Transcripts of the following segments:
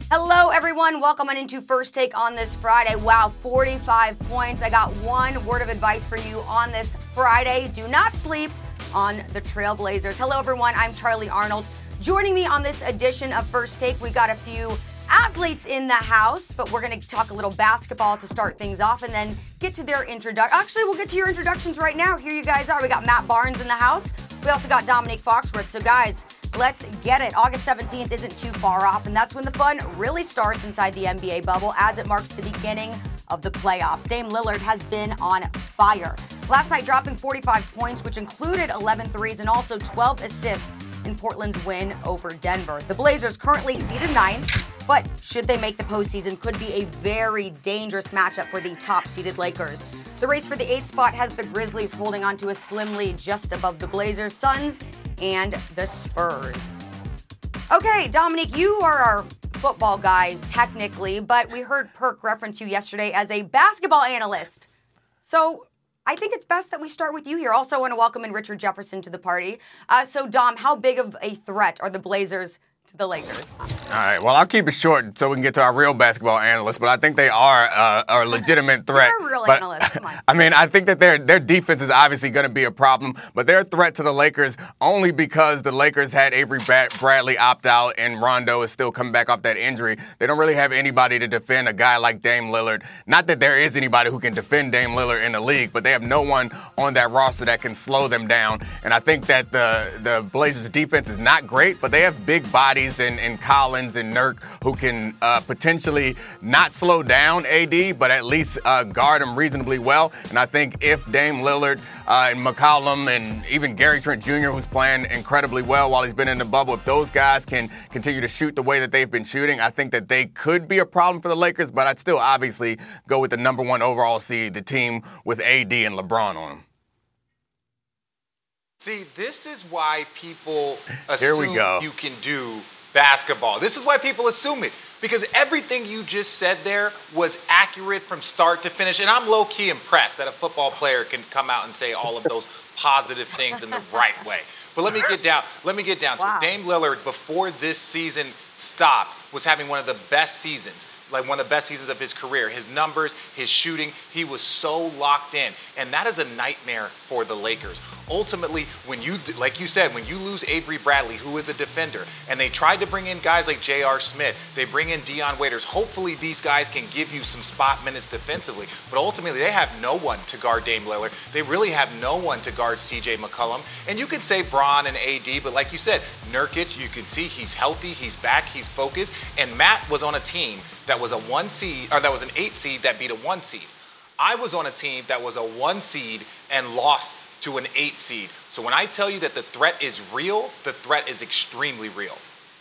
Hello, everyone. Welcome on into First Take on this Friday. Wow, 45 points. I got one word of advice for you on this Friday. Do not sleep on the Trailblazers. Hello, everyone. I'm Charlie Arnold. Joining me on this edition of First Take, we got a few athletes in the house, but we're going to talk a little basketball to start things off and then get to their introduction. Actually, we'll get to your introductions right now. Here you guys are. We got Matt Barnes in the house. We also got Dominique Foxworth. So, guys, let's get it. August 17th isn't too far off, and that's when the fun really starts inside the NBA bubble as it marks the beginning of the playoffs. Dame Lillard has been on fire. Last night dropping 45 points, which included 11 threes and also 12 assists in Portland's win over Denver. The Blazers currently seeded 9th, but should they make the postseason, could be a very dangerous matchup for the top-seeded Lakers. The race for the 8th spot has the Grizzlies holding on to a slim lead just above the Blazers, Suns, and the Spurs. Okay, Dominique, you are our football guy, technically, but we heard Perk reference you yesterday as a basketball analyst. So I think it's best that we start with you here. Also, I want to welcome in Richard Jefferson to the party. So, Dom, how big of a threat are the Blazers to the Lakers? All right, well, I'll keep it short so we can get to our real basketball analysts, but I think they are a legitimate threat. They're a real analyst, come on. I mean, I think that their defense is obviously going to be a problem, but they're a threat to the Lakers only because the Lakers had Avery Bradley opt out and Rondo is still coming back off that injury. They don't really have anybody to defend a guy like Dame Lillard. Not that there is anybody who can defend Dame Lillard in the league, but they have no one on that roster that can slow them down. And I think that the Blazers' defense is not great, but they have big bodies in Collins and Nurk who can potentially not slow down AD, but at least guard him reasonably well. And I think if Dame Lillard and McCollum and even Gary Trent Jr., who's playing incredibly well while he's been in the bubble, if those guys can continue to shoot the way that they've been shooting, I think that they could be a problem for the Lakers, but I'd still obviously go with the number one overall seed, the team with AD and LeBron on them. See, this is why people Here we assume go. you can do basketball. This is why people assume it. Because everything you just said there was accurate from start to finish. And I'm low-key impressed that a football player can come out and say all of those positive things in the right way. But let me get down to it. Dame Lillard, before this season stopped, was having one of the best seasons. Like one of the best seasons of his career. His numbers, his shooting, he was so locked in. And that is a nightmare for the Lakers. Ultimately, when you, like you said, when you lose Avery Bradley, who is a defender, and they tried to bring in guys like J.R. Smith, they bring in Dion Waiters. Hopefully these guys can give you some spot minutes defensively. But ultimately, they have no one to guard Dame Lillard. They really have no one to guard C.J. McCollum. And you could say Bron and AD, but like you said, Nurkic, you can see he's healthy, he's back, he's focused. And Matt was on a team that was a 1 seed, or that was an 8 seed that beat a 1 seed. I was on a team that was a 1 seed and lost to an 8 seed. So when I tell you that the threat is real, the threat is extremely real.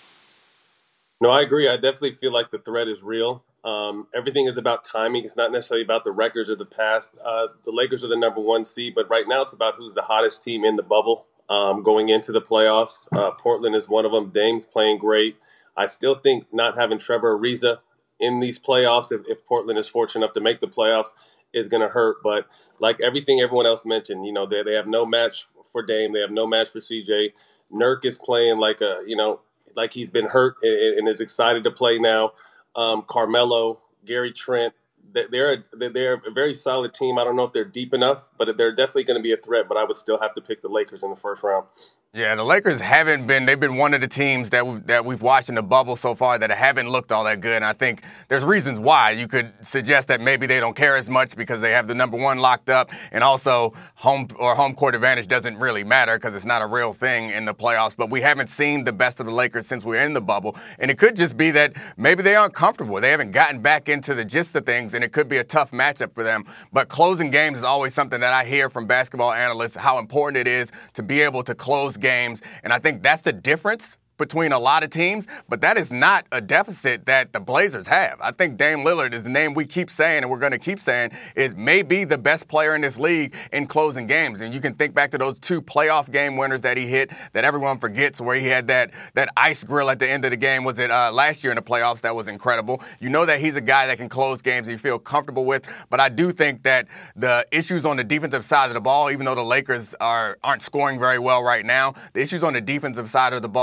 No, I agree. I definitely feel like the threat is real. Everything is about timing. It's not necessarily about the records of the past. The Lakers are the number 1 seed, but right now it's about who's the hottest team in the bubble going into the playoffs. Portland is one of them. Dame's playing great. I still think not having Trevor Ariza in these playoffs, if Portland is fortunate enough to make the playoffs, is going to hurt. But like everything everyone else mentioned, you know, they have no match for Dame. They have no match for CJ. Nurk is playing like like he's been hurt and is excited to play now. Carmelo, Gary Trent, they're a very solid team. I don't know if they're deep enough, but they're definitely going to be a threat. But I would still have to pick the Lakers in the first round. Yeah, the Lakers they've been one of the teams that we've watched in the bubble so far that haven't looked all that good. And I think there's reasons why. You could suggest that maybe they don't care as much because they have the number 1 locked up, and also home court advantage doesn't really matter because it's not a real thing in the playoffs. But we haven't seen the best of the Lakers since we were in the bubble. And it could just be that maybe they aren't comfortable. They haven't gotten back into the gist of things, and it could be a tough matchup for them. But closing games is always something that I hear from basketball analysts, how important it is to be able to close games. And I think that's the difference between a lot of teams, but that is not a deficit that the Blazers have. I think Dame Lillard is the name we keep saying, and we're going to keep saying, is maybe the best player in this league in closing games. And you can think back to those 2 playoff game winners that he hit that everyone forgets, where he had that ice grill at the end of the game. Was it last year in the playoffs? That was incredible. You know that he's a guy that can close games and you feel comfortable with, but I do think that the issues on the defensive side of the ball, even though the Lakers aren't scoring very well right now, the issues on the defensive side of the ball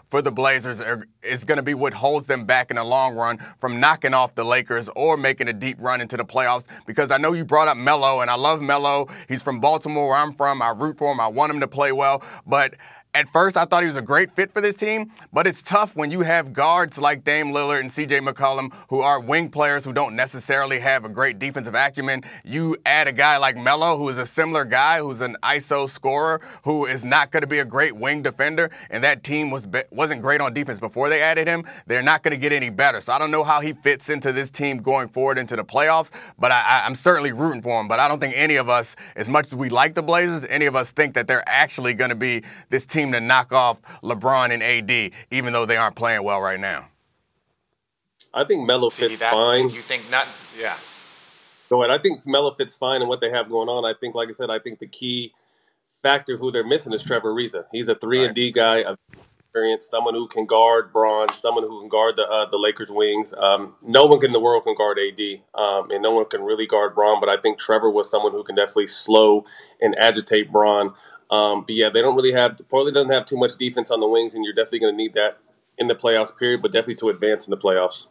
for the Blazers is going to be what holds them back in the long run from knocking off the Lakers or making a deep run into the playoffs. Because I know you brought up Melo, and I love Melo. He's from Baltimore, where I'm from. I root for him. I want him to play well. But at first, I thought he was a great fit for this team, but it's tough when you have guards like Dame Lillard and C.J. McCollum who are wing players who don't necessarily have a great defensive acumen. You add a guy like Melo, who is a similar guy, who's an ISO scorer, who is not going to be a great wing defender, and that team wasn't great on defense before they added him. They're not going to get any better. So I don't know how he fits into this team going forward into the playoffs, but I'm certainly rooting for him. But I don't think any of us, as much as we like the Blazers, any of us think that they're actually going to be this team to knock off LeBron and AD, even though they aren't playing well right now. I think Melo fits fine. You think not? Yeah. Go ahead. I think Melo fits fine in what they have going on. I think, like I said, I think the key factor who they're missing is Trevor Ariza. He's a 3-and-D guy, experience, someone who can guard Bron, someone who can guard the Lakers wings. No one in the world can guard AD, and no one can really guard Bron. But I think Trevor was someone who can definitely slow and agitate Bron. But yeah, they don't really have – Portland doesn't have too much defense on the wings, and you're definitely going to need that in the playoffs period, but definitely to advance in the playoffs.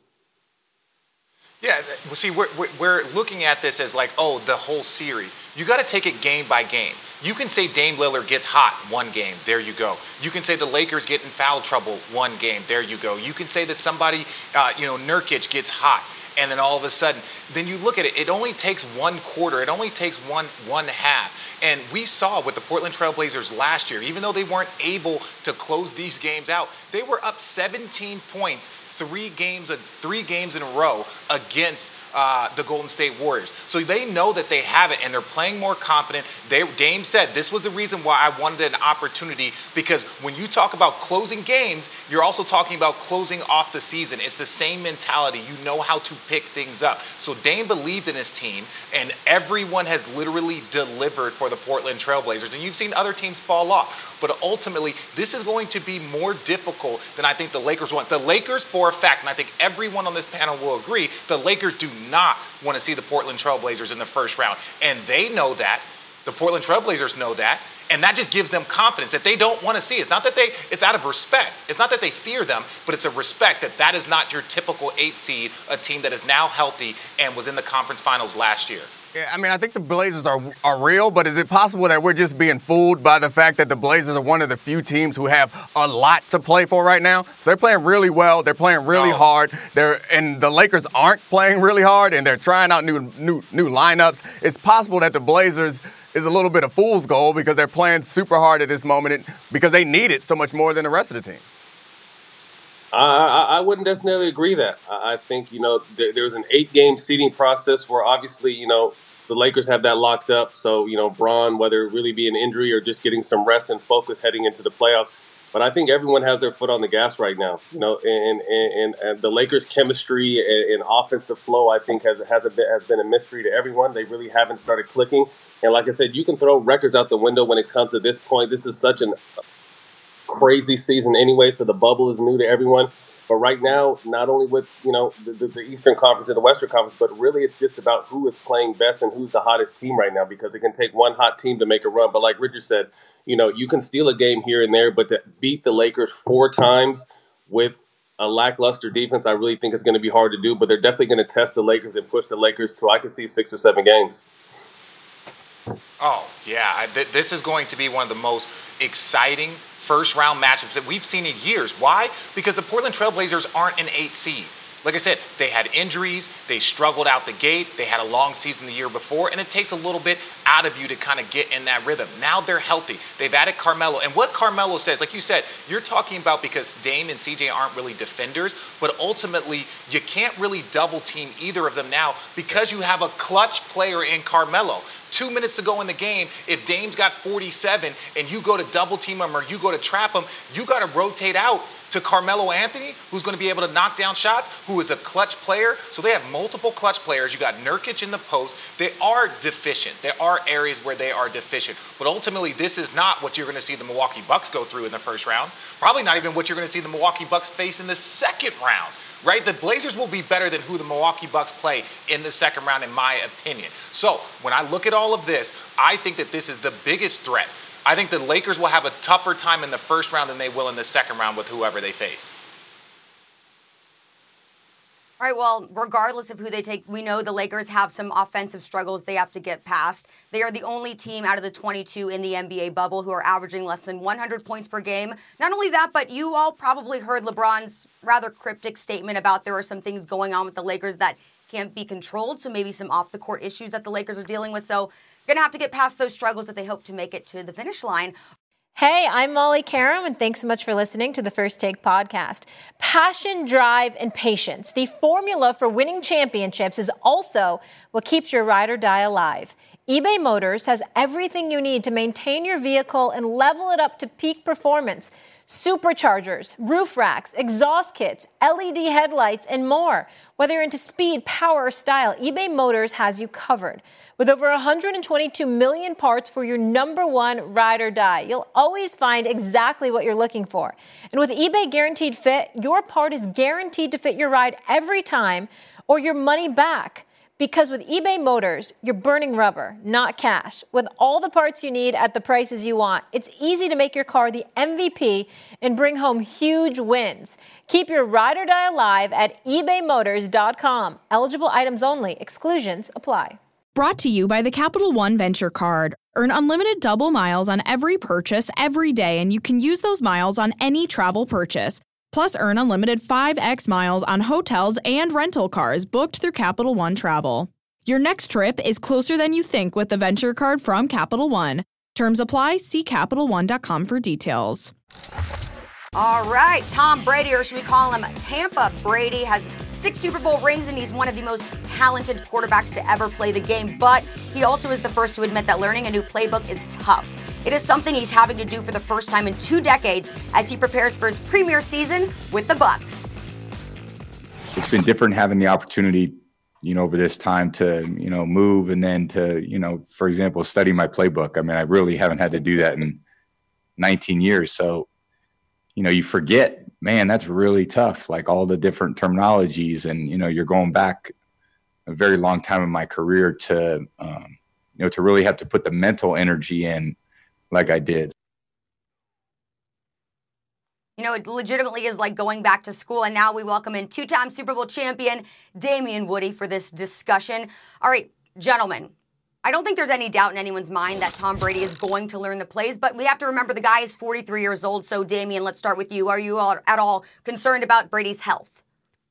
Yeah, well, see, we're looking at this as like, oh, the whole series. You got to take it game by game. You can say Dame Lillard gets hot one game. There you go. You can say the Lakers get in foul trouble one game. There you go. You can say that somebody, Nurkic gets hot. And then all of a sudden, then you look at it, it only takes one quarter. It only takes one half. And we saw with the Portland Trail Blazers last year, even though they weren't able to close these games out, they were up 17 points 3 games in a row against the Golden State Warriors. So they know that they have it, and they're playing more confident. Dame said this was the reason why I wanted an opportunity, because when you talk about closing games, you're also talking about closing off the season. It's the same mentality. You know how to pick things up. So Dame believed in his team, and everyone has literally delivered for the Portland Trail Blazers. And you've seen other teams fall off. But ultimately, this is going to be more difficult than I think the Lakers want. The Lakers, for a fact, and I think everyone on this panel will agree, the Lakers do not want to see the Portland Trail Blazers in the first round. And they know that. The Portland Trail Blazers know that. And that just gives them confidence that they don't want to see. It's not that it's out of respect. It's not that they fear them, but it's a respect that is not your typical 8 seed, a team that is now healthy and was in the conference finals last year. Yeah, I mean, I think the Blazers are real, but is it possible that we're just being fooled by the fact that the Blazers are one of the few teams who have a lot to play for right now? So they're playing really well. They're playing really hard. And the Lakers aren't playing really hard, and they're trying out new lineups. It's possible that the Blazers is a little bit of fool's gold because they're playing super hard at this moment because they need it so much more than the rest of the team. I wouldn't necessarily agree that. I think, there was an 8-game seeding process where obviously, the Lakers have that locked up. So, Bron, whether it really be an injury or just getting some rest and focus heading into the playoffs. But I think everyone has their foot on the gas right now, and the Lakers' chemistry and offensive flow, I think, has been a mystery to everyone. They really haven't started clicking. And like I said, you can throw records out the window when it comes to this point. This is such an crazy season anyway, so the bubble is new to everyone. But right now, not only with the Eastern Conference and the Western Conference, but really it's just about who is playing best and who's the hottest team right now, because it can take one hot team to make a run. But like Richard said, you can steal a game here and there, but to beat the Lakers 4 times with a lackluster defense, I really think it's going to be hard to do. But they're definitely going to test the Lakers and push the Lakers to, I can see, 6 or 7 games. Oh, yeah. This is going to be one of the most exciting first-round matchups that we've seen in years. Why? Because the Portland Trail Blazers aren't an 8 seed. Like I said, they had injuries. They struggled out the gate. They had a long season the year before, and it takes a little bit out of you to kind of get in that rhythm. Now they're healthy. They've added Carmelo. And what Carmelo says, like you said, you're talking about because Dame and CJ aren't really defenders, but ultimately you can't really double-team either of them now because you have a clutch player in Carmelo. 2 minutes to go in the game, if Dame's got 47 and you go to double team him or you go to trap him, you got to rotate out to Carmelo Anthony, who's going to be able to knock down shots, who is a clutch player. So they have multiple clutch players. You got Nurkic in the post. They are deficient. There are areas where they are deficient. But ultimately, this is not what you're going to see the Milwaukee Bucks go through in the first round. Probably not even what you're going to see the Milwaukee Bucks face in the second round. Right? The Blazers will be better than who the Milwaukee Bucks play in the second round, in my opinion. So when I look at all of this, I think that this is the biggest threat I think the Lakers will have a tougher time in the first round than they will in the second round with whoever they face. All right, well, regardless of who they take, we know the Lakers have some offensive struggles they have to get past. They are the only team out of the 22 in the NBA bubble who are averaging less than 100 points per game. Not only that, but you all probably heard LeBron's rather cryptic statement about there are some things going on with the Lakers that can't be controlled, so maybe some off-the-court issues that the Lakers are dealing with. So going to have to get past those struggles if they hope to make it to the finish line. Hey, I'm Molly Karam, and thanks so much for listening to the First Take podcast. Passion, drive, and patience. The formula for winning championships is also what keeps your ride or die alive. eBay Motors has everything you need to maintain your vehicle and level it up to peak performance. Superchargers, roof racks, exhaust kits, LED headlights, and more. Whether you're into speed, power, or style, eBay Motors has you covered. With over 122 million parts for your number one ride or die, you'll always find exactly what you're looking for. And with eBay Guaranteed Fit, your part is guaranteed to fit your ride every time or your money back. Because with eBay Motors, you're burning rubber, not cash. With all the parts you need at the prices you want, it's easy to make your car the MVP and bring home huge wins. Keep your ride or die alive at ebaymotors.com. Eligible items only. Exclusions apply. Brought to you by the Capital One Venture Card. Earn unlimited double miles on every purchase every day, and you can use those miles on any travel purchase. Plus, earn unlimited 5x miles on hotels and rental cars booked through Capital One Travel. Your next trip is closer than you think with the Venture Card from Capital One. Terms apply. See CapitalOne.com for details. All right, Tom Brady, or should we call him Tampa Brady, has 6 Super Bowl rings, and he's one of the most talented quarterbacks to ever play the game. But he also is the first to admit that learning a new playbook is tough. It is something he's having to do for the first time in 2 decades as he prepares for his premier season with the Bucs. It's been different having the opportunity, over this time to, move and then to, for example, study my playbook. I mean, I really haven't had to do that in 19 years. So, you forget, man, that's really tough. Like all the different terminologies and, you're going back a very long time in my career to, to really have to put the mental energy in like I did. It legitimately is like going back to school. And now we welcome in 2-time Super Bowl champion Damien Woody for this discussion. All right, gentlemen, I don't think there's any doubt in anyone's mind that Tom Brady is going to learn the plays, but we have to remember the guy is 43 years old. So, Damien, let's start with you. Are you at all concerned about Brady's health?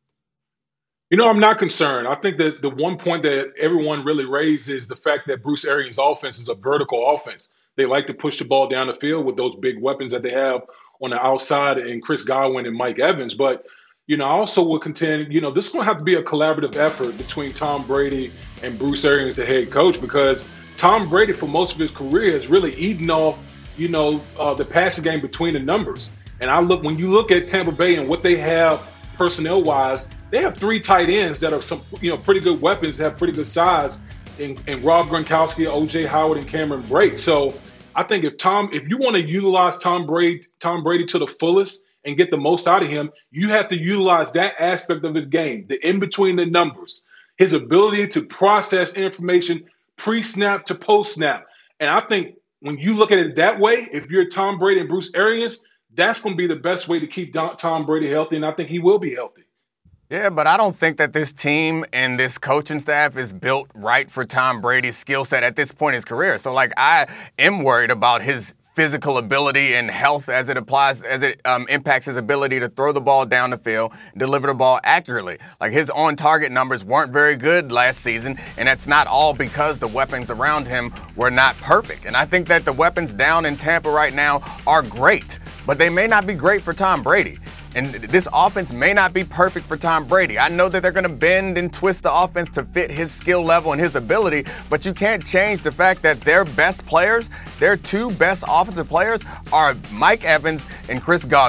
I'm not concerned. I think that the one point that everyone really raised is the fact that Bruce Arians' offense is a vertical offense. They like to push the ball down the field with those big weapons that they have on the outside and Chris Godwin and Mike Evans. But, I also will contend, this is going to have to be a collaborative effort between Tom Brady and Bruce Arians, the head coach, because Tom Brady, for most of his career, has really eaten off, the passing game between the numbers. And when you look at Tampa Bay and what they have personnel-wise, they have 3 tight ends that are some, pretty good weapons, have pretty good size, and Rob Gronkowski, O.J. Howard, and Cameron Brate. So I think if you want to utilize Tom Brady to the fullest and get the most out of him, you have to utilize that aspect of his game, the in between the numbers, his ability to process information pre-snap to post-snap. And I think when you look at it that way, if you're Tom Brady and Bruce Arians, that's going to be the best way to keep Tom Brady healthy, and I think he will be healthy. Yeah, but I don't think that this team and this coaching staff is built right for Tom Brady's skill set at this point in his career. So, I am worried about his physical ability and health as it impacts his ability to throw the ball down the field, deliver the ball accurately. His on-target numbers weren't very good last season, and that's not all because the weapons around him were not perfect. And I think that the weapons down in Tampa right now are great, but they may not be great for Tom Brady. And this offense may not be perfect for Tom Brady. I know that they're going to bend and twist the offense to fit his skill level and his ability, but you can't change the fact that their best players, their 2 best offensive players, are Mike Evans and Chris Godwin.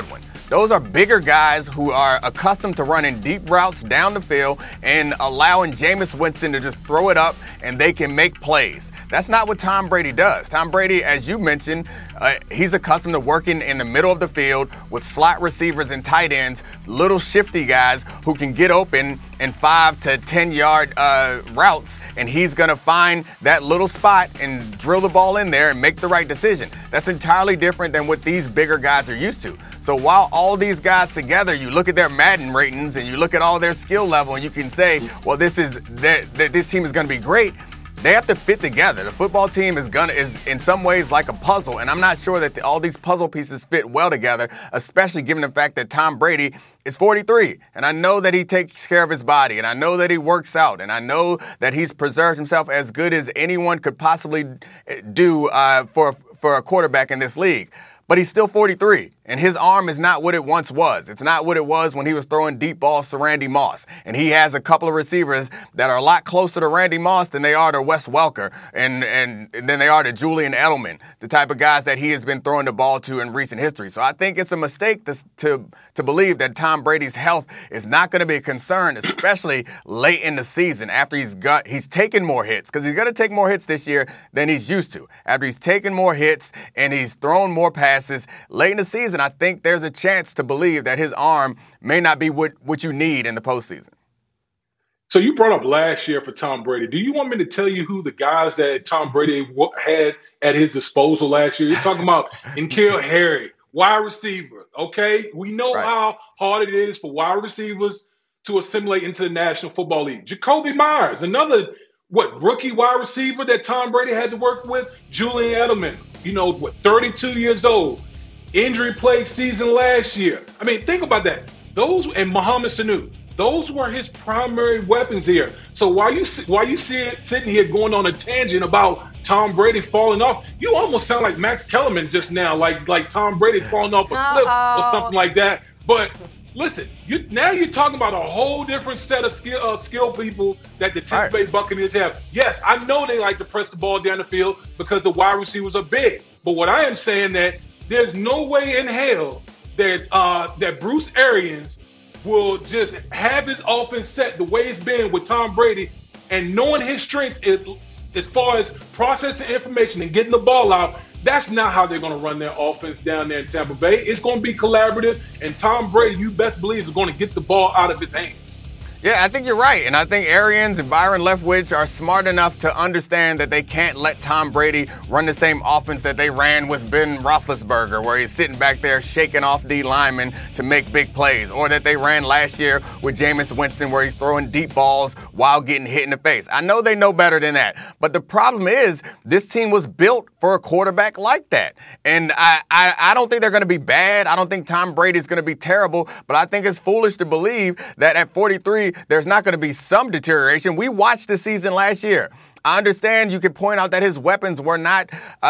Those are bigger guys who are accustomed to running deep routes down the field and allowing Jameis Winston to just throw it up and they can make plays. That's not what Tom Brady does. Tom Brady, as you mentioned, he's accustomed to working in the middle of the field with slot receivers and tight ends, little shifty guys who can get open in 5 to 10 yard routes, and he's going to find that little spot and drill the ball in there and make the right decision. That's entirely different than what these bigger guys are used to. So while all these guys together, you look at their Madden ratings and you look at all their skill level and you can say, well, this team is going to be great. They have to fit together. The football team is in some ways like a puzzle, and I'm not sure that all these puzzle pieces fit well together, especially given the fact that Tom Brady is 43, and I know that he takes care of his body, and I know that he works out, and I know that he's preserved himself as good as anyone could possibly do for a quarterback in this league. But he's still 43, and his arm is not what it once was. It's not what it was when he was throwing deep balls to Randy Moss. And he has a couple of receivers that are a lot closer to Randy Moss than they are to Wes Welker and than they are to Julian Edelman, the type of guys that he has been throwing the ball to in recent history. So I think it's a mistake to believe that Tom Brady's health is not going to be a concern, especially late in the season after he's taken more hits, because he's going to take more hits this year than he's used to. After he's taken more hits and he's thrown more passes late in the season, I think there's a chance to believe that his arm may not be what you need in the postseason. So you brought up last year for Tom Brady. Do you want me to tell you who the guys that Tom Brady had at his disposal last year? You're talking about N'Keal Harry, wide receiver, okay? We know how hard it is for wide receivers to assimilate into the National Football League. Jacoby Myers, another, rookie wide receiver that Tom Brady had to work with. Julian Edelman, 32 years old. Injury-plagued season last year. I mean, think about that. And Mohamed Sanu, those were his primary weapons here. So while you sitting here going on a tangent about Tom Brady falling off, you almost sound like Max Kellerman just now, like Tom Brady falling off a cliff or something like that. But listen, now you're talking about a whole different set of skill people that the Tampa Bay Buccaneers have. Yes, I know they like to press the ball down the field because the wide receivers are big. But what I am saying that there's no way in hell that Bruce Arians will just have his offense set the way it's been with Tom Brady, and knowing his strengths as far as processing information and getting the ball out. That's not how they're going to run their offense down there in Tampa Bay. It's going to be collaborative, and Tom Brady, you best believe, is going to get the ball out of his hands. Yeah, I think you're right. And I think Arians and Byron Leftwich are smart enough to understand that they can't let Tom Brady run the same offense that they ran with Ben Roethlisberger, where he's sitting back there shaking off D linemen to make big plays, or that they ran last year with Jameis Winston, where he's throwing deep balls while getting hit in the face. I know they know better than that. But the problem is this team was built for a quarterback like that. And I don't think they're going to be bad. I don't think Tom Brady's going to be terrible. But I think it's foolish to believe that at 43, there's not going to be some deterioration. We watched the season last year. I understand you could point out that his weapons were not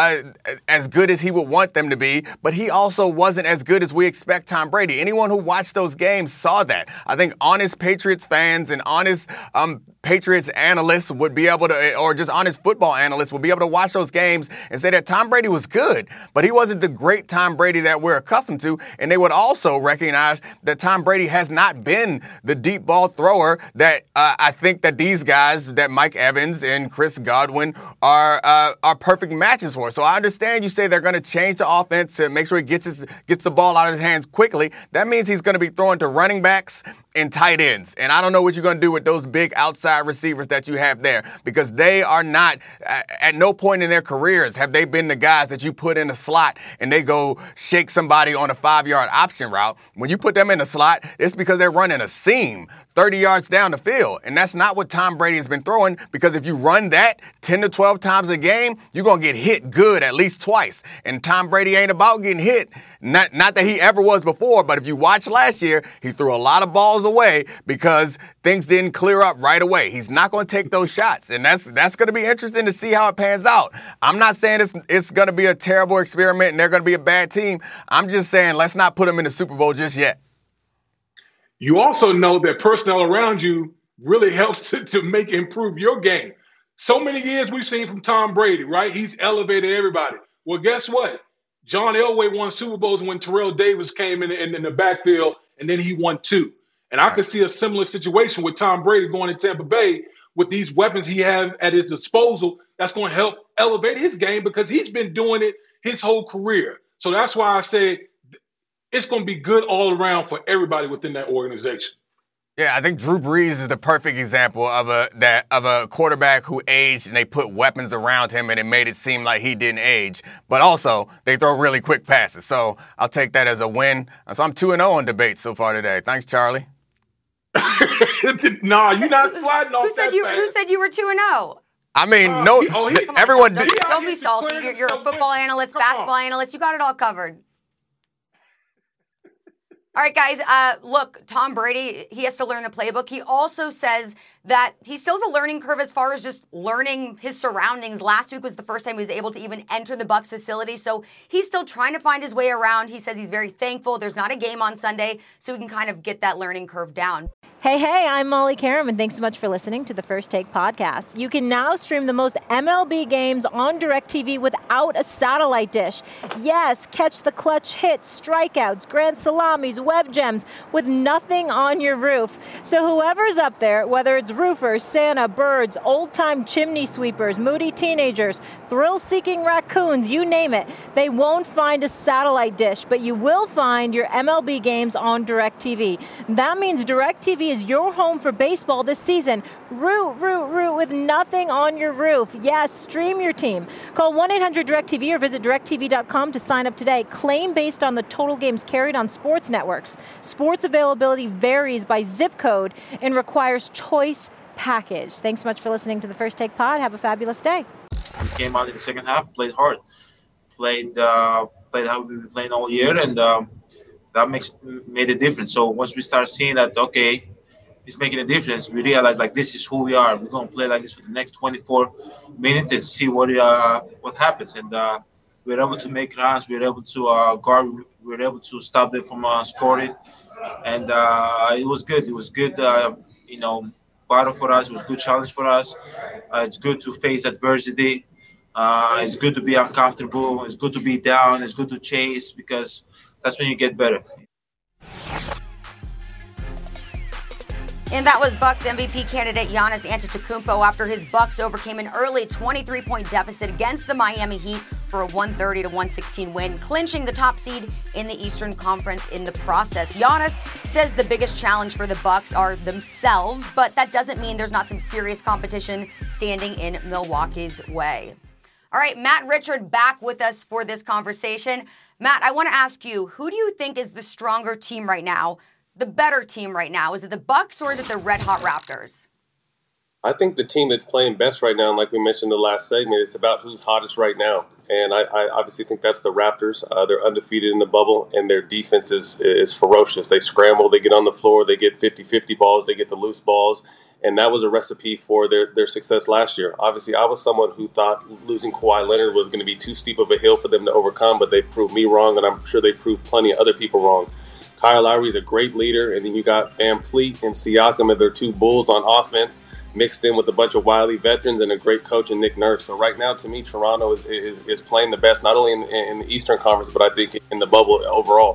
as good as he would want them to be, but he also wasn't as good as we expect Tom Brady. Anyone who watched those games saw that. I think honest Patriots fans and honest Patriots analysts would be able to, or just honest football analysts would be able to watch those games and say that Tom Brady was good, but he wasn't the great Tom Brady that we're accustomed to. And they would also recognize that Tom Brady has not been the deep ball thrower that I think that these guys, that Mike Evans and Chris Godwin are perfect matches for. So I understand you say they're going to change the offense to make sure he gets the ball out of his hands quickly. That means he's going to be throwing to running backs and tight ends. And I don't know what you're going to do with those big outside receivers that you have there, because they are not, at no point in their careers have they been the guys that you put in a slot and they go shake somebody on a 5-yard option route. When you put them in a slot, it's because they're running a seam 30 yards down the field. And that's not what Tom Brady has been throwing, because if you run that 10 to 12 times a game, you're going to get hit good at least twice. And Tom Brady ain't about getting hit. Not that he ever was before, but if you watch last year, he threw a lot of balls away because things didn't clear up right away. He's not going to take those shots, and that's going to be interesting to see how it pans out. I'm not saying it's going to be a terrible experiment and they're going to be a bad team. I'm just saying let's not put them in the Super Bowl just yet. You also know that personnel around you really helps to improve your game. So many years we've seen from Tom Brady, right? He's elevated everybody. Well, guess what? John Elway won Super Bowls when Terrell Davis came in the backfield, and then he won 2. And I could see a similar situation with Tom Brady going to Tampa Bay with these weapons he has at his disposal. That's going to help elevate his game because he's been doing it his whole career. So that's why I say it's going to be good all around for everybody within that organization. Yeah, I think Drew Brees is the perfect example of a quarterback who aged and they put weapons around him and it made it seem like he didn't age. But also, they throw really quick passes. So I'll take that as a win. So I'm 2-0 on debates so far today. Thanks, Charlie. Nah, you're not sliding off that fast. Who said you were 2-0? I mean, everyone. Don't be salty. You're a football analyst, basketball analyst. You got it all covered. All right, guys, look, Tom Brady, he has to learn the playbook. He also says that he still has a learning curve as far as just learning his surroundings. Last week was the first time he was able to even enter the Bucs facility, so he's still trying to find his way around. He says he's very thankful there's not a game on Sunday, so he can kind of get that learning curve down. Hey, I'm Molly Karam, and thanks so much for listening to the First Take podcast. You can now stream the most MLB games on DirecTV without a satellite dish. Yes, catch the clutch hits, strikeouts, grand salamis, web gems with nothing on your roof. So whoever's up there, whether it's roofers, Santa, birds, old-time chimney sweepers, moody teenagers, thrill-seeking raccoons, you name it, they won't find a satellite dish, but you will find your MLB games on DirecTV. That means DirecTV is your home for baseball this season. Root with nothing on your roof. Yes, stream your team. Call 1-800-DirecTV or visit DirecTV.com to sign up today. Claim based on the total games carried on sports networks. Sports availability varies by zip code and requires choice package. Thanks so much for listening to the First Take Pod. Have a fabulous day. We came out in the second half, played hard, played how we've been playing all year, and that made a difference. So once we start seeing that, okay, it's making a difference, we realize like this is who we are. We're going to play like this for the next 24 minutes and see what happens. And we were able to make runs. We were able to guard. We were able to stop them from scoring. And it was good. It was good, battle for us. It was a good challenge for us. It's good to face adversity. It's good to be uncomfortable. It's good to be down. It's good to chase because that's when you get better. And that was Bucs MVP candidate Giannis Antetokounmpo after his Bucs overcame an early 23-point deficit against the Miami Heat for a 130-116 win, clinching the top seed in the Eastern Conference in the process. Giannis says the biggest challenge for the Bucs are themselves, but that doesn't mean there's not some serious competition standing in Milwaukee's way. All right, Matt Richard back with us for this conversation. Matt, I want to ask you, who do you think is the stronger team right now? The better team right now? Is it the Bucs or is it the Red Hot Raptors? I think the team that's playing best right now, and like we mentioned in the last segment, it's about who's hottest right now. And I obviously think that's the Raptors. They're undefeated in the bubble, and their defense is ferocious. They scramble, they get on the floor, they get 50-50 balls, they get the loose balls. And that was a recipe for their success last year. Obviously, I was someone who thought losing Kawhi Leonard was going to be too steep of a hill for them to overcome, but they proved me wrong, and I'm sure they proved plenty of other people wrong. Kyle Lowry is a great leader, and then you got Van Fleet and Siakam and their two bulls on offense, mixed in with a bunch of wily veterans and a great coach in Nick Nurse. So right now, to me, Toronto is playing the best, not only in the Eastern Conference, but I think in the bubble overall.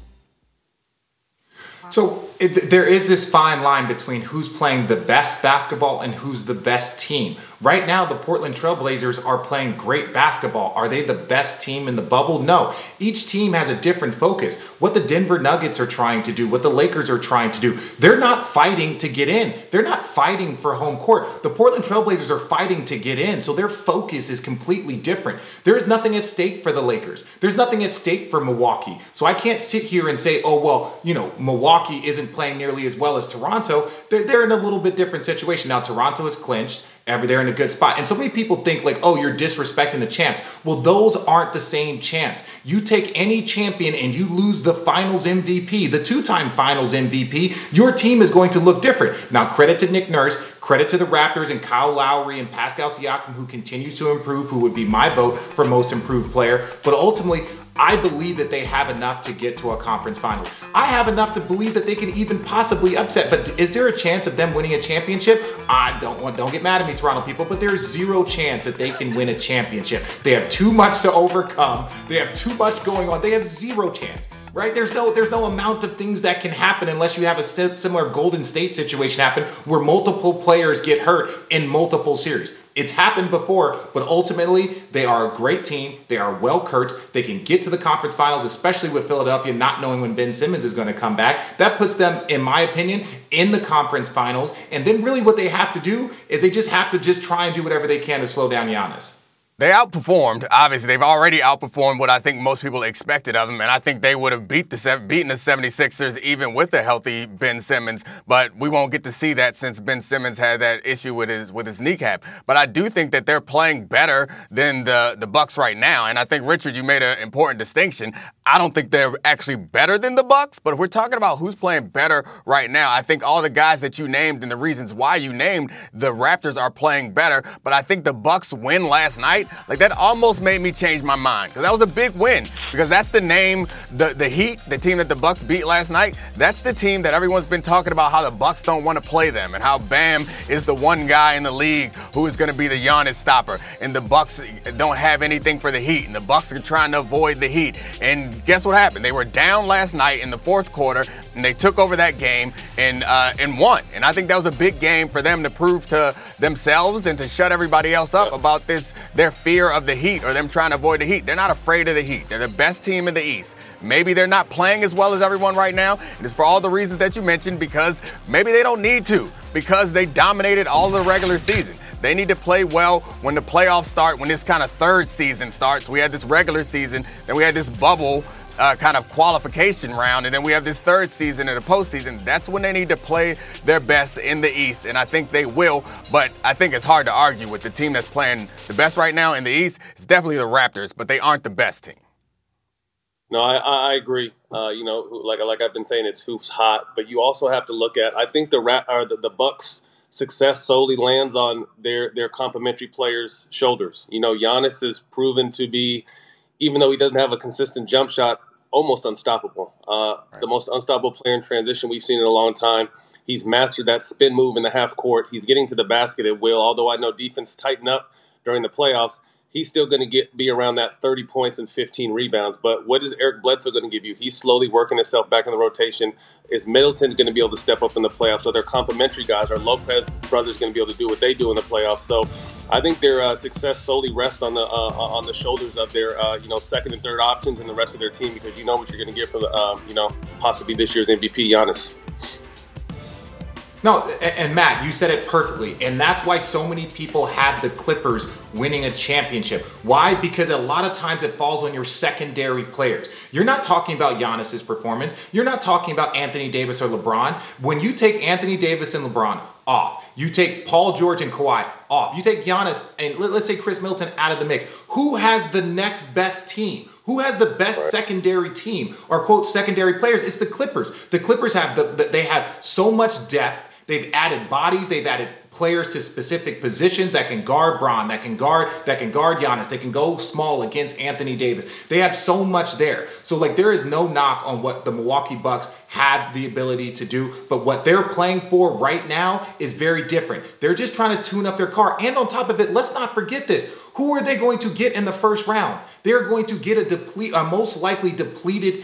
So there is this fine line between who's playing the best basketball and who's the best team. Right now, the Portland Trail Blazers are playing great basketball. Are they the best team in the bubble? No. Each team has a different focus. What the Denver Nuggets are trying to do, what the Lakers are trying to do, they're not fighting to get in. They're not fighting for home court. The Portland Trail Blazers are fighting to get in, so their focus is completely different. There's nothing at stake for the Lakers. There's nothing at stake for Milwaukee. So I can't sit here and say, oh, well, Milwaukee isn't playing nearly as well as Toronto. They're in a little bit different situation. Now, Toronto is clinched. They're in a good spot. And so many people think like, oh, you're disrespecting the champs. Well, those aren't the same champs. You take any champion and you lose the finals MVP, the two-time finals MVP, your team is going to look different. Now, credit to Nick Nurse, credit to the Raptors and Kyle Lowry and Pascal Siakam, who continues to improve, who would be my vote for most improved player. But ultimately, I believe that they have enough to get to a conference final. I have enough to believe that they can even possibly upset. But is there a chance of them winning a championship? Don't get mad at me, Toronto people, but there's zero chance that they can win a championship. They have too much to overcome. They have too much going on. They have zero chance. Right? There's no amount of things that can happen unless you have a similar Golden State situation happen where multiple players get hurt in multiple series. It's happened before, but ultimately they are a great team. They are well coached. They can get to the conference finals, especially with Philadelphia not knowing when Ben Simmons is going to come back. That puts them, in my opinion, in the conference finals. And then really what they have to do is they just have to try and do whatever they can to slow down Giannis. They outperformed. Obviously, they've already outperformed what I think most people expected of them, and I think they would have beaten the 76ers even with a healthy Ben Simmons, but we won't get to see that since Ben Simmons had that issue with his kneecap. But I do think that they're playing better than the Bucks right now, and I think, Richard, you made an important distinction. I don't think they're actually better than the Bucks, but if we're talking about who's playing better right now, I think all the guys that you named and the reasons why you named, the Raptors are playing better, but I think the Bucks win last night, like that almost made me change my mind because that was a big win because that's the name, the Heat, the team that the Bucks beat last night. That's the team that everyone's been talking about how the Bucks don't want to play them and how Bam is the one guy in the league who is going to be the Giannis stopper and the Bucks don't have anything for the Heat and the Bucks are trying to avoid the Heat. And guess what happened? They were down last night in the fourth quarter and they took over that game and won. And I think that was a big game for them to prove to themselves and to shut everybody else up about their fear of the Heat or them trying to avoid the Heat. They're not afraid of the Heat. They're the best team in the East. Maybe they're not playing as well as everyone right now, and it's for all the reasons that you mentioned because maybe they don't need to because they dominated all the regular season. They need to play well when the playoffs start, when this kind of third season starts. We had this regular season, then we had this bubble kind of qualification round, and then we have this third season in the postseason. That's when they need to play their best in the East, and I think they will, but I think it's hard to argue with the team that's playing the best right now in the East. It's definitely the Raptors, but they aren't the best team. No, I agree. Like I've been saying, it's hoops hot, but you also have to look at, I think the Bucks' success solely lands on their complementary players' shoulders. Giannis is proven to be, even though he doesn't have a consistent jump shot, almost unstoppable. The most unstoppable player in transition we've seen in a long time. He's mastered that spin move in the half court. He's getting to the basket at will. Although I know defense tighten up during the playoffs, he's still going to be around that 30 points and 15 rebounds. But what is Eric Bledsoe going to give you? He's slowly working himself back in the rotation. Is Middleton going to be able to step up in the playoffs? So they're complementary guys. Are Lopez brothers going to be able to do what they do in the playoffs? So I think their success solely rests on the shoulders of their second and third options and the rest of their team, because you know what you're going to get from possibly this year's MVP, Giannis. No, and Matt, you said it perfectly, and that's why so many people have the Clippers winning a championship. Why? Because a lot of times it falls on your secondary players. You're not talking about Giannis's performance. You're not talking about Anthony Davis or LeBron. When you take Anthony Davis and LeBron off, you take Paul George and Kawhi off, you take Giannis and let's say Chris Middleton out of the mix, who has the next best team? Who has the best secondary team or quote secondary players? It's the Clippers. The Clippers they have so much depth. They've added bodies. They've added players to specific positions that can guard Bron, that can guard Giannis. They can go small against Anthony Davis. They have so much there. So there is no knock on what the Milwaukee Bucks had the ability to do, but what they're playing for right now is very different. They're just trying to tune up their car. And on top of it, let's not forget this. Who are they going to get in the first round? They're going to get a most likely depleted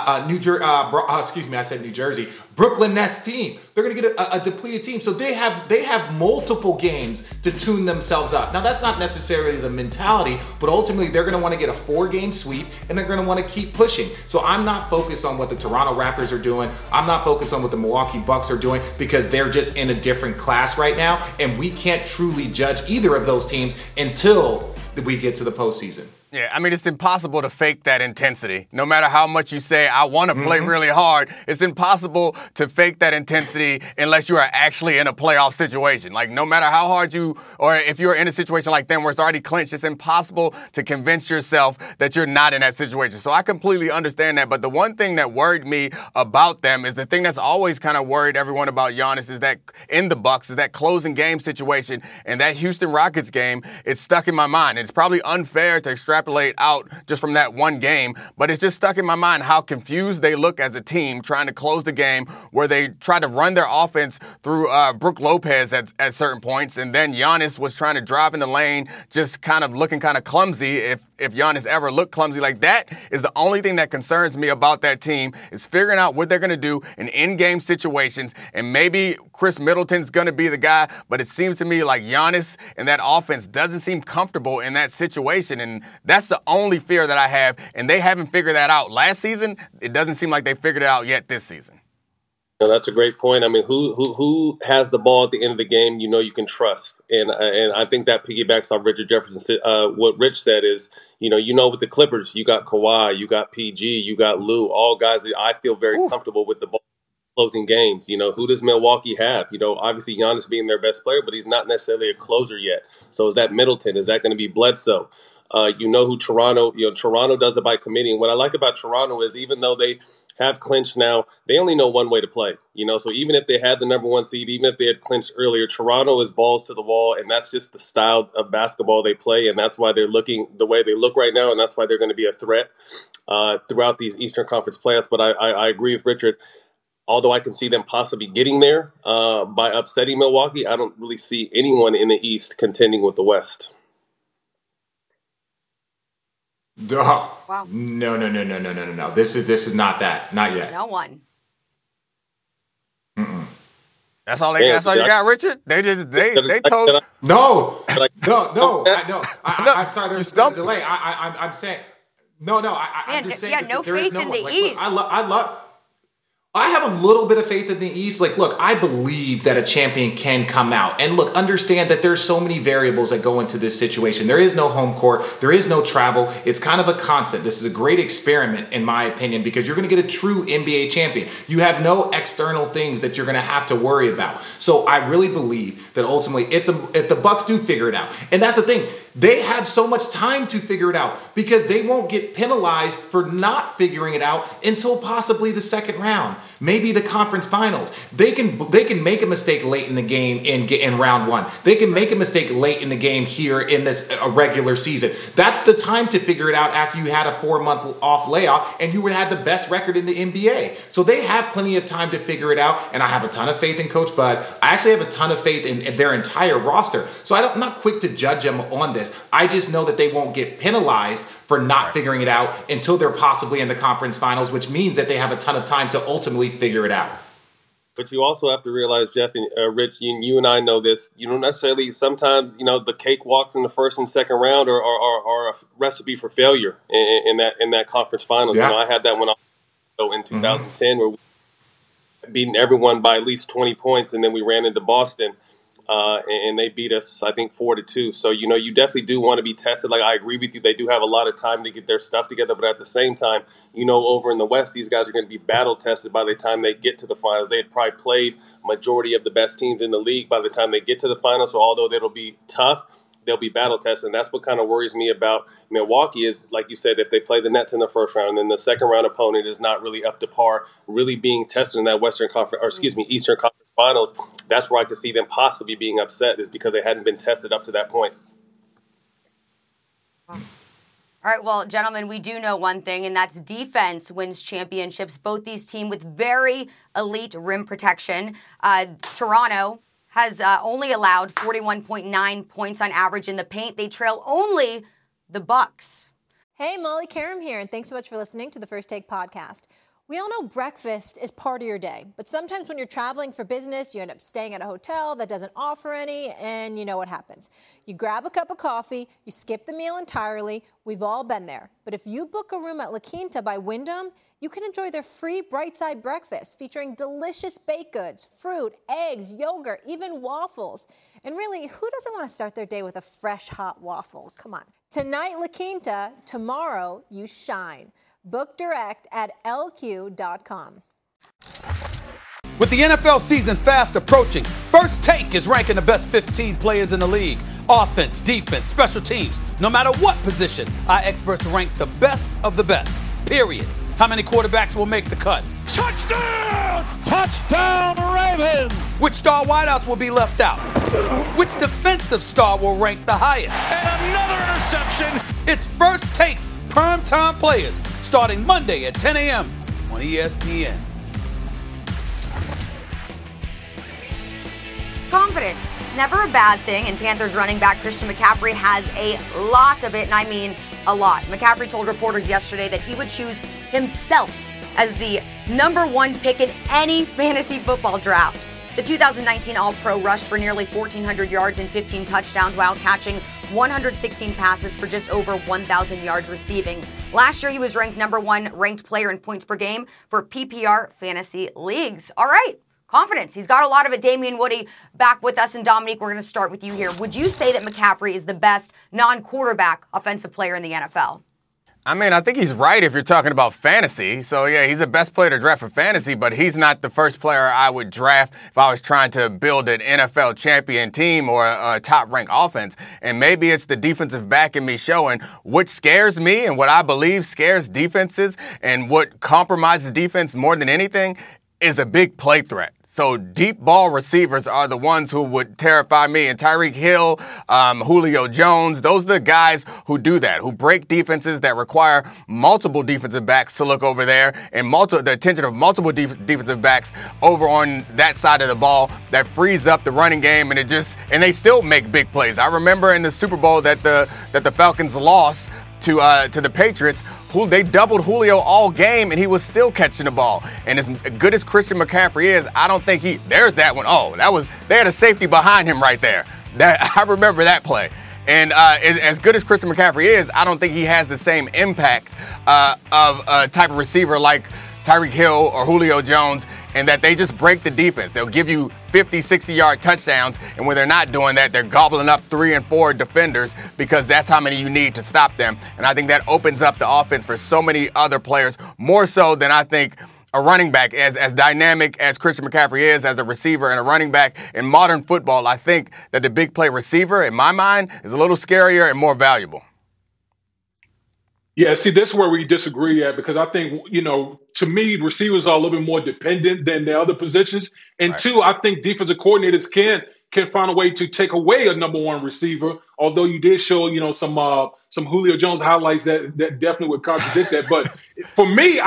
New Jersey, Brooklyn Nets team. They're going to get a depleted team. So they have multiple games to tune themselves up. Now that's not necessarily the mentality, but ultimately they're going to want to get a 4-game sweep and they're going to want to keep pushing. So I'm not focused on what the Toronto Raptors are doing. I'm not focused on what the Milwaukee Bucks are doing because they're just in a different class right now, and we can't truly judge either of those teams until we get to the postseason. Yeah, I mean, it's impossible to fake that intensity. No matter how much you say, I want to play really hard, it's impossible to fake that intensity unless you are actually in a playoff situation. No matter how hard or if you're in a situation like them where it's already clinched, it's impossible to convince yourself that you're not in that situation. So I completely understand that. But the one thing that worried me about them is the thing that's always kind of worried everyone about Giannis is that in the Bucks is that closing game situation, and that Houston Rockets game, it's stuck in my mind. And it's probably unfair to extract extrapolate out just from that one game, but it's just stuck in my mind how confused they look as a team trying to close the game, where they try to run their offense through Brook Lopez at certain points, and then Giannis was trying to drive in the lane, just kind of looking kind of clumsy. If Giannis ever looked clumsy like that, is the only thing that concerns me about that team, is figuring out what they're going to do in in-game situations. And maybe Chris Middleton's going to be the guy, but it seems to me like Giannis and that offense doesn't seem comfortable in that situation. And that's the only fear that I have. And they haven't figured that out last season. It doesn't seem like they figured it out yet this season. No, that's a great point. I mean, who has the ball at the end of the game, you can trust. And I think that piggybacks on Richard Jefferson. What Rich said is, with the Clippers, you got Kawhi, you got PG, you got Lou, all guys that I feel very comfortable with the ball closing games. Who does Milwaukee have? Obviously Giannis being their best player, but he's not necessarily a closer yet. So is that Middleton? Is that going to be Bledsoe? Who Toronto does it by committee. And what I like about Toronto is, even though they have clinched now, they only know one way to play. So even if they had the number one seed, even if they had clinched earlier, Toronto is balls to the wall, and that's just the style of basketball they play, and that's why they're looking the way they look right now, and that's why they're going to be a threat throughout these Eastern Conference playoffs. But I agree with Richard. Although I can see them possibly getting there by upsetting Milwaukee, I don't really see anyone in the East contending with the West. Oh, wow. No. This is not that. Not yet. No one. That's all you got, Richard? They told. No. I'm sorry. There's a delay. I'm saying. No. I'm just saying. Yeah, no faith in the East. I have a little bit of faith in the East. Look, I believe that a champion can come out. And look, understand that there's so many variables that go into this situation. There is no home court. There is no travel. It's kind of a constant. This is a great experiment, in my opinion, because you're going to get a true NBA champion. You have no external things that you're going to have to worry about. So I really believe that ultimately, if the Bucks do figure it out, and that's the thing, they have so much time to figure it out because they won't get penalized for not figuring it out until possibly the second round, maybe the conference finals. They can make a mistake late in the game in round one. They can make a mistake late in the game here in this regular season. That's the time to figure it out after you had a 4-month off layoff and you had the best record in the NBA. So they have plenty of time to figure it out, and I have a ton of faith in Coach Bud. I actually have a ton of faith in their entire roster. So I'm not quick to judge them on this. I just know that they won't get penalized for not figuring it out until they're possibly in the conference finals, which means that they have a ton of time to ultimately figure it out. But you also have to realize, Jeff and Rich, you and I know this. You don't necessarily, sometimes, the cakewalks in the first and second round are a recipe for failure in that conference finals. Yeah. I had that when I was in 2010 where we beating everyone by at least 20 points, and then we ran into Boston. And they beat us, I think, 4-2. So, you definitely do want to be tested. I agree with you. They do have a lot of time to get their stuff together. But at the same time, over in the West, these guys are going to be battle tested by the time they get to the finals. They had probably played majority of the best teams in the league by the time they get to the finals. So although it'll be tough, they'll be battle tested. And that's what kind of worries me about Milwaukee is, like you said, if they play the Nets in the first round, and then the second round opponent is not really up to par, really being tested in that Eastern Conference Finals, that's where I could see them possibly being upset, is because they hadn't been tested up to that point. All right, well, gentlemen, we do know one thing, and that's defense wins championships. Both these teams with very elite rim protection. Toronto has only allowed 41.9 points on average in the paint. They trail only the Bucks. Hey, Molly Karam here, and thanks so much for listening to the First Take podcast. We all know breakfast is part of your day, but sometimes when you're traveling for business, you end up staying at a hotel that doesn't offer any, and you know what happens. You grab a cup of coffee, you skip the meal entirely. We've all been there. But if you book a room at La Quinta by Wyndham, you can enjoy their free Brightside breakfast featuring delicious baked goods, fruit, eggs, yogurt, even waffles. And really, who doesn't want to start their day with a fresh, hot waffle? Come on. Tonight, La Quinta. Tomorrow, you shine. Book direct at lq.com. With the NFL season fast approaching, First Take is ranking the best 15 players in the league. Offense, defense, special teams. No matter what position, our experts rank the best of the best. Period. How many quarterbacks will make the cut? Touchdown! Touchdown, Ravens! Which star wideouts will be left out? Which defensive star will rank the highest? And another interception. It's First Take's Primetime Players, starting Monday at 10 a.m. on ESPN. Confidence, never a bad thing, and Panthers running back Christian McCaffrey has a lot of it, and I mean a lot. McCaffrey told reporters yesterday that he would choose himself as the number 1 pick in any fantasy football draft. The 2019 All-Pro rushed for nearly 1,400 yards and 15 touchdowns while catching 116 passes for just over 1,000 yards receiving. Last year, he was ranked number 1 ranked player in points per game for PPR fantasy leagues. All right. Confidence. He's got a lot of it. Damien Woody back with us. And Dominique, we're going to start with you here. Would you say that McCaffrey is the best non-quarterback offensive player in the NFL? I mean, I think he's right if you're talking about fantasy. So, yeah, he's the best player to draft for fantasy, but he's not the first player I would draft if I was trying to build an NFL champion team or a top-ranked offense. And maybe it's the defensive back in me showing what scares me and what I believe scares defenses and what compromises defense more than anything is a big play threat. So deep ball receivers are the ones who would terrify me. And Tyreek Hill, Julio Jones, those are the guys who do that, who break defenses that require multiple defensive backs to look over there and the attention of multiple defensive backs over on that side of the ball that frees up the running game. And they still make big plays. I remember in the Super Bowl that the Falcons lost to the Patriots, who they doubled Julio all game, and he was still catching the ball. And as good as Christian McCaffrey is, I don't think there's that one. Oh, they had a safety behind him right there. I remember that play. And as good as Christian McCaffrey is, I don't think he has the same impact of a type of receiver like Tyreek Hill or Julio Jones, and that they just break the defense. They'll give you 50, 60-yard touchdowns, and when they're not doing that, they're gobbling up 3 and 4 defenders because that's how many you need to stop them. And I think that opens up the offense for so many other players, more so than I think a running back. As dynamic as Christian McCaffrey is as a receiver and a running back in modern football, I think that the big play receiver, in my mind, is a little scarier and more valuable. Yeah, see, this is where we disagree at because I think, to me, receivers are a little bit more dependent than the other positions. And right. Two, I think defensive coordinators can find a way to take away a number 1 receiver, although you did show, some Julio Jones highlights that definitely would contradict that. But for me,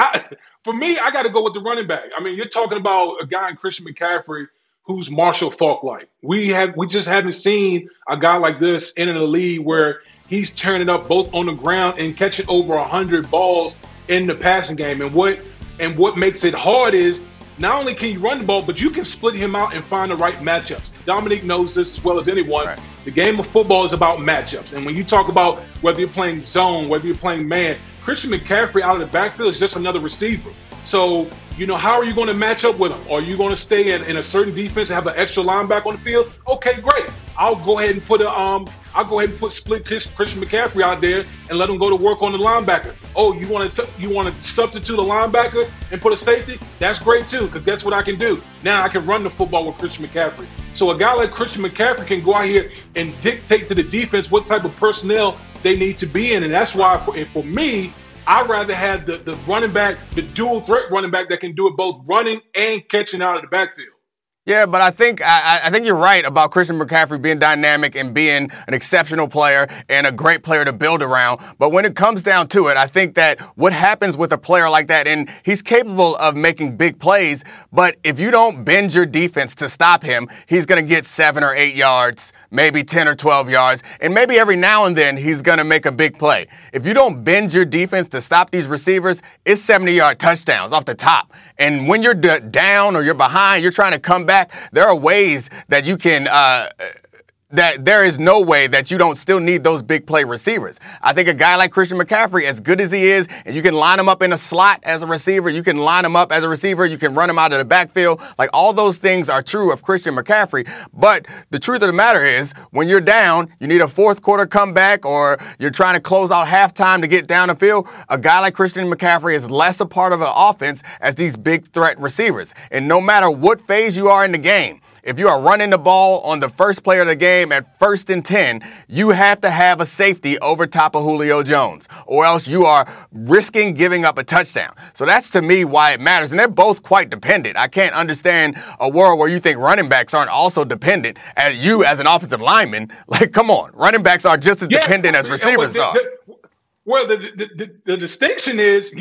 I got to go with the running back. I mean, you're talking about a guy in Christian McCaffrey who's Marshall Faulk-like. We just haven't seen a guy like this in the league where he's turning up both on the ground and catching over 100 balls in the passing game. And what makes it hard is not only can you run the ball, but you can split him out and find the right matchups. Dominique knows this as well as anyone. Right. The game of football is about matchups. And when you talk about whether you're playing zone, whether you're playing man, Christian McCaffrey out of the backfield is just another receiver. So, how are you going to match up with him? Are you going to stay in a certain defense and have an extra linebacker on the field? Okay, great. I'll go ahead and put split Christian McCaffrey out there and let him go to work on the linebacker. Oh, you want to substitute a linebacker and put a safety? That's great too, because that's what I can do. Now I can run the football with Christian McCaffrey. So a guy like Christian McCaffrey can go out here and dictate to the defense what type of personnel they need to be in, and that's why for me, I'd rather have the running back, the dual threat running back that can do it both running and catching out of the backfield. Yeah, but I think you're right about Christian McCaffrey being dynamic and being an exceptional player and a great player to build around. But when it comes down to it, I think that what happens with a player like that, and he's capable of making big plays, but if you don't bend your defense to stop him, he's going to get 7 or 8 yards, maybe 10 or 12 yards, and maybe every now and then he's going to make a big play. If you don't bend your defense to stop these receivers, it's 70-yard touchdowns off the top. And when you're down or you're behind, you're trying to come back, there are ways that you can that there is no way that you don't still need those big play receivers. I think a guy like Christian McCaffrey, as good as he is, and you can line him up in a slot as a receiver, you can line him up as a receiver, you can run him out of the backfield. Like, all those things are true of Christian McCaffrey. But the truth of the matter is, when you're down, you need a fourth quarter comeback, or you're trying to close out halftime to get down the field. A guy like Christian McCaffrey is less a part of an offense as these big threat receivers. And no matter what phase you are in the game, if you are running the ball on the first play of the game at 1st and 10, you have to have a safety over top of Julio Jones, or else you are risking giving up a touchdown. So that's, to me, why it matters. And they're both quite dependent. I can't understand a world where you think running backs aren't also dependent as you as an offensive lineman. Like, come on. Running backs are just as dependent as receivers are. Well, the distinction is,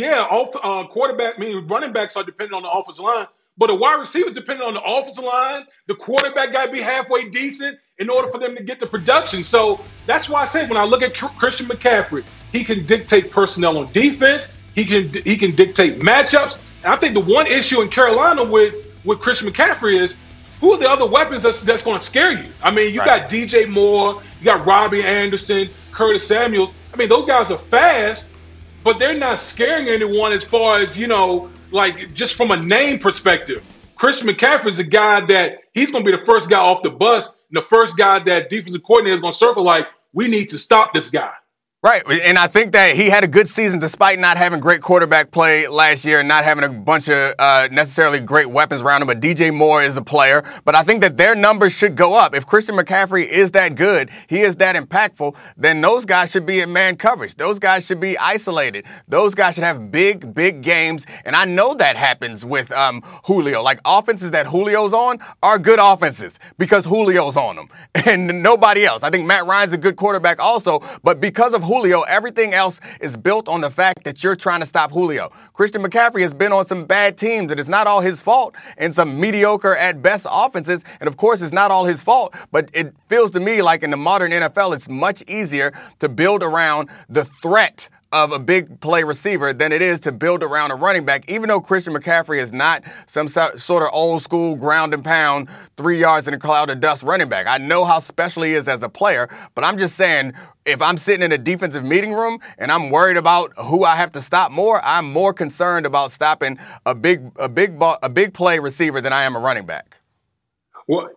running backs are dependent on the offensive line, but a wide receiver depending on the offensive line. The quarterback got to be halfway decent in order for them to get the production. So that's why I say when I look at Christian McCaffrey, he can dictate personnel on defense. He can dictate matchups. And I think the one issue in Carolina with Christian McCaffrey is who are the other weapons that's going to scare you? I mean, you got DJ Moore, you got Robbie Anderson, Curtis Samuel. I mean, those guys are fast, but they're not scaring anyone as far as, just from a name perspective. Christian McCaffrey is a guy that he's going to be the first guy off the bus and the first guy that defensive coordinator is going to circle like, we need to stop this guy. Right, and I think that he had a good season despite not having great quarterback play last year and not having a bunch of necessarily great weapons around him. But DJ Moore is a player, but I think that their numbers should go up. If Christian McCaffrey is that good, he is that impactful, then those guys should be in man coverage. Those guys should be isolated. Those guys should have big, big games, and I know that happens with Julio. Like, offenses that Julio's on are good offenses because Julio's on them and nobody else. I think Matt Ryan's a good quarterback also, but because of Julio, everything else is built on the fact that you're trying to stop Julio. Christian McCaffrey has been on some bad teams, and it's not all his fault, and some mediocre at best offenses, and of course it's not all his fault, but it feels to me like in the modern NFL, it's much easier to build around the threat of a big play receiver than it is to build around a running back, even though Christian McCaffrey is not some sort of old school ground and pound 3 yards in a cloud of dust running back. I know how special he is as a player, but I'm just saying if I'm sitting in a defensive meeting room and I'm worried about who I have to stop more, I'm more concerned about stopping a big play receiver than I am a running back. Well,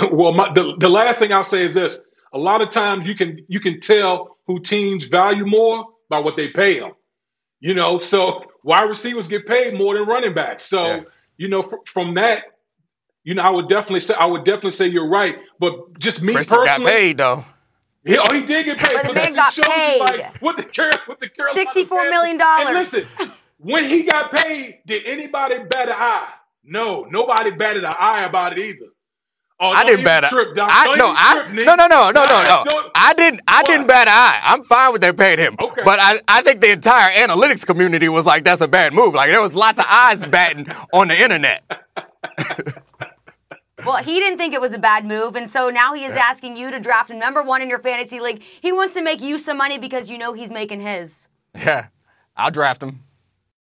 the last thing I'll say is this. A lot of times you can tell who teams value more by what they pay them, so wide receivers get paid more than running backs. So, from that, I would definitely say you're right. But just me Christian personally, got paid though. He did get paid. But the man got paid. What the Carolina $64 million. And listen, when he got paid, did anybody bat an eye? No, nobody batted an eye about it either. Oh, I didn't bat an eye. No. I didn't bat an eye. I'm fine with they paid him. Okay. But I think the entire analytics community was like, that's a bad move. Like, there was lots of eyes batting on the internet. Well, he didn't think it was a bad move, and so now he is asking you to draft him number 1 in your fantasy league. He wants to make you some money because he's making his. Yeah, I'll draft him.